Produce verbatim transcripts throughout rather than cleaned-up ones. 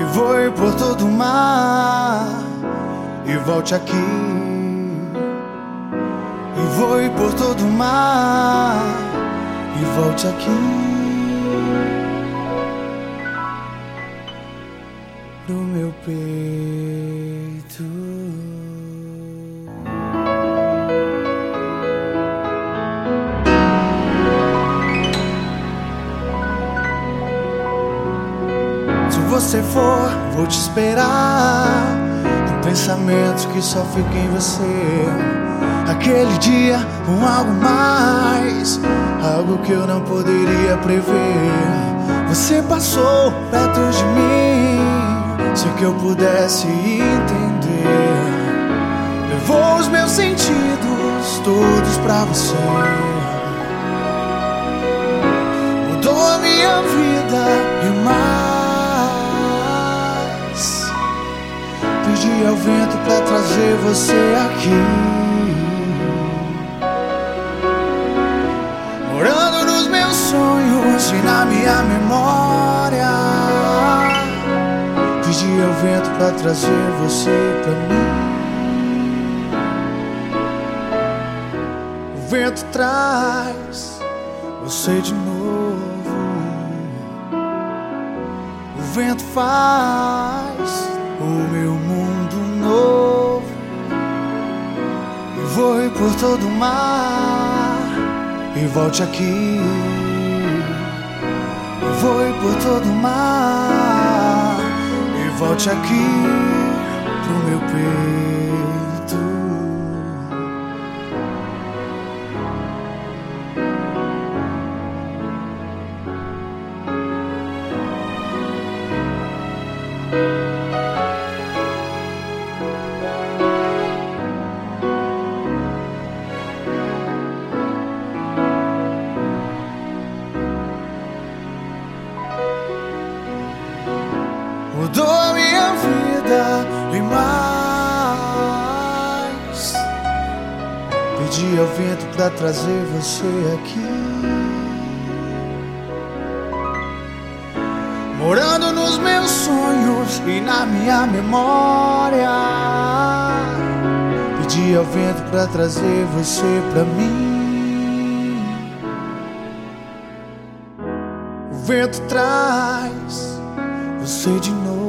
voe por todo o mar e volte aqui. E voe por todo o mar e volte aqui pro meu peito. Se você for, vou te esperar. Tem pensamentos que só ficam em você. Aquele dia com algo mais, algo que eu não poderia prever. Você passou perto de mim, sem que eu pudesse entender. Levou os meus sentidos todos pra você. Mudou a minha vida e mais. Pedi ao vento pra trazer você aqui. Morando nos meus sonhos e na minha memória. Pedi ao vento pra trazer você pra mim. O vento traz você de novo. O vento faz o meu mundo novo. E voe por todo o mar e volte aqui. E voe por todo o mar e volte aqui pro meu peito. Mudou a minha vida e mais. Pedi ao vento pra trazer você aqui. Morando nos meus sonhos e na minha memória. Pedi ao vento pra trazer você pra mim. O vento traz você de novo.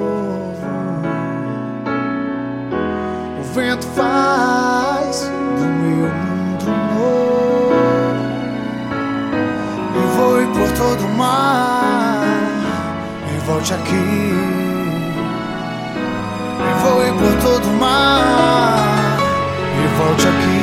O vento faz do meu mundo novo. E voe por todo o mar e volte aqui. E voe por todo o mar e volte aqui